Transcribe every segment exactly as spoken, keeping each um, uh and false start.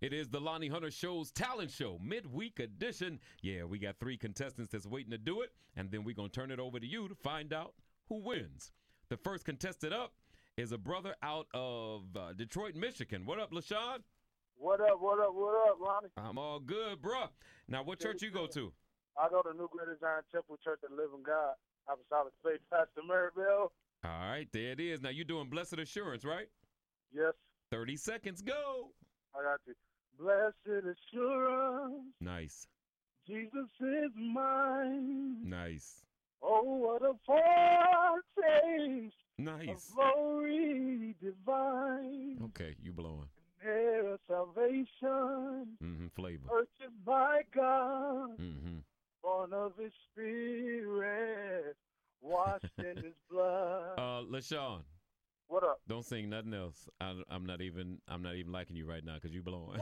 It is the Lonnie Hunter Show's talent show, midweek edition. Yeah, we got three contestants that's waiting to do it, and then we're going to turn it over to you to find out who wins. The first contestant up is a brother out of uh, Detroit, Michigan. What up, LaShawn? What up, what up, what up, Lonnie? I'm all good, bruh. Now, what church you go to? I go to New Greater Zion Temple Church of the Living God. Apostolic Faith, Pastor Maribel. All right, there it is. Now, you're doing Blessed Assurance, right? Yes. thirty seconds, go. I got you. Blessed assurance. Nice. Jesus is mine. Nice. Oh, what a foretaste Nice. of glory divine. Okay, you blowing. Their salvation. Mm-hmm, flavor. Purchased by God. Mm-hmm. Born of his spirit. Washed in his blood. Uh, LaShawn. What up? Don't sing nothing else. I, I'm not even. I'm not even liking you right now because you blowing.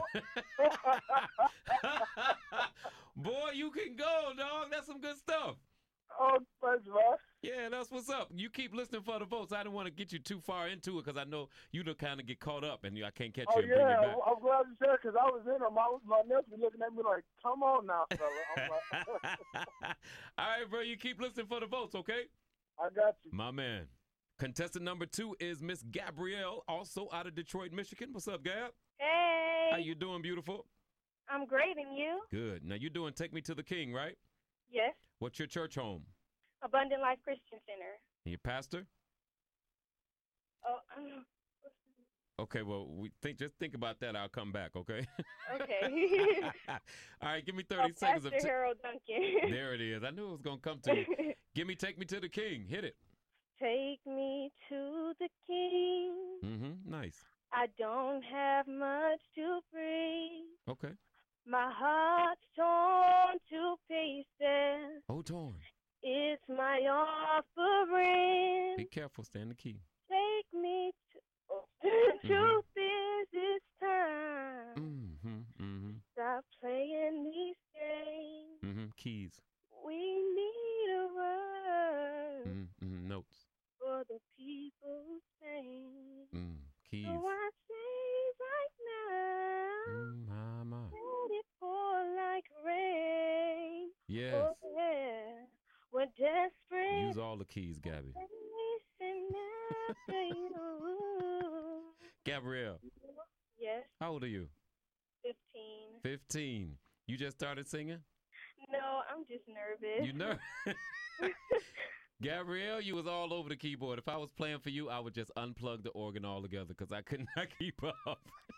Boy, you can go, dog. That's some good stuff. Oh, thanks, man. Yeah, that's what's up. You keep listening for the votes. I didn't want to get you too far into it because I know you to kind of get caught up and you, I can't catch Oh, you and bring yeah, you back. I'm glad you said because I was in them. I was, my nephew looking at me like, come on now, fella. I'm like, All right, bro. You keep listening for the votes, okay? I got you. My man. Contestant number two is Miss Gabrielle, also out of Detroit, Michigan. What's up, Gab? Hey. How you doing, beautiful? I'm great, and you? Good. Now, you're doing Take Me to the King, right? Yes. What's your church home? Abundant Life Christian Center. And your pastor? Oh, um, Okay, well, we think just think about that. I'll come back, okay? okay. All right, give me thirty oh, seconds Pastor of. T- Harold Duncan. there it is. I knew it was gonna come to you. Give me Take Me to the King. Hit it. Take me to the King. Mm-hmm. Nice. I don't have much to bring. Okay. My heart's torn to pieces. Oh, torn. It's my offering. Be careful. Stand the key. Take me to. Oh. Mm-hmm. Truth is, it's time. Mm-hmm. Mm-hmm. Stop playing these games. Mm-hmm. Keys. We need a word Mm-hmm. Notes. for the people's pain. Mm. Keys. So I say right now, Mm, my, my. let it pour like rain. Yes. Oh, yeah. We're desperate. Use all the keys, Gabby. Chasing after you. Gabrielle, Yes, how old are you? fifteen. Fifteen. You just started singing? No, I'm just nervous. You know. Gabrielle, you was all over the keyboard. If I was playing for you, I would just unplug the organ altogether because I could not keep up.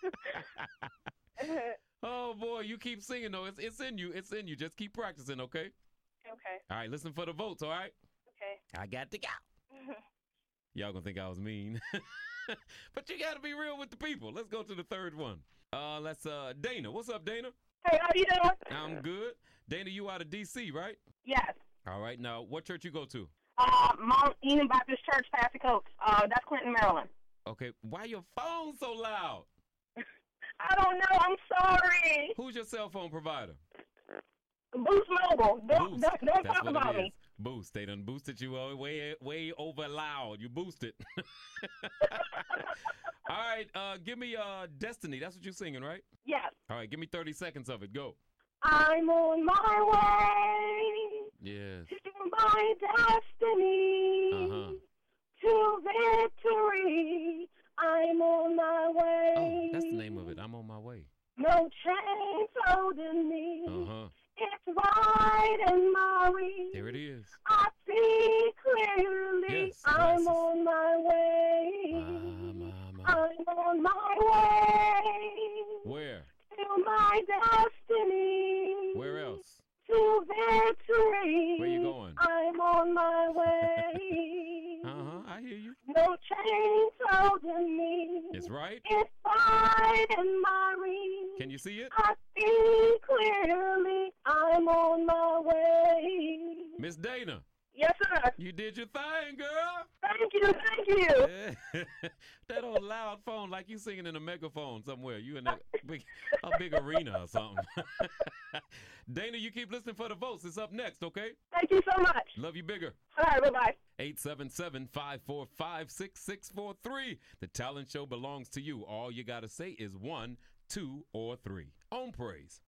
Oh boy, you keep singing though. It's it's in you. It's in you. Just keep practicing, okay? Okay. All right, listen for the votes, all right? Okay. I got to go. Y'all gonna think I was mean. But you gotta be real with the people. Let's go to the third one. Uh let's uh Dana. What's up, Dana? Hey, how you doing? I'm good. Dana, you out of D C, right? Yes. All right, now what church you go to? Uh, Mount Eden Baptist Church, Patsy Coates. Uh, that's Clinton, Maryland. Okay, why your phone so loud? I don't know. I'm sorry. Who's your cell phone provider? Boost Mobile. Don't, Boost. don't, don't That's talk what about it is. me. Boost. They done boosted you uh, way way over loud. You boosted. All right, uh, give me uh, Destiny. That's what you're singing, right? Yes. All right, give me thirty seconds of it. Go. I'm on my way Yes. to my destiny, Uh-huh. to victory. I'm on my way. Oh, that's the name of it. I'm on my way. No chains holding me. Uh-huh. It's wide and miry. There it is. I see clearly. Yes, I'm glasses. on my way. My, my, my. I'm on my way Where? to my destiny. Where else? To victory. Where you going? I'm on my way. Uh-huh. I hear you. No chains holding me. It's right. It's wide and miry. Can you see it? I see clearly. I'm on my way. Miss Dana, Yes, sir. you did your thing, girl. Thank you. Thank you. Yeah. That old loud phone, like you singing in a megaphone somewhere. You in a big, a big arena or something. Dana, you keep listening for the votes. It's up next, okay? Thank you so much. Love you bigger. All right. Bye bye. eight seven seven, five four five, six six four three. The talent show belongs to you. All you got to say is one, two, or three. On praise.